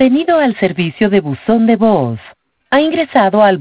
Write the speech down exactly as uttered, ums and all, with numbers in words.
Bienvenido al servicio de buzón de voz. Ha ingresado al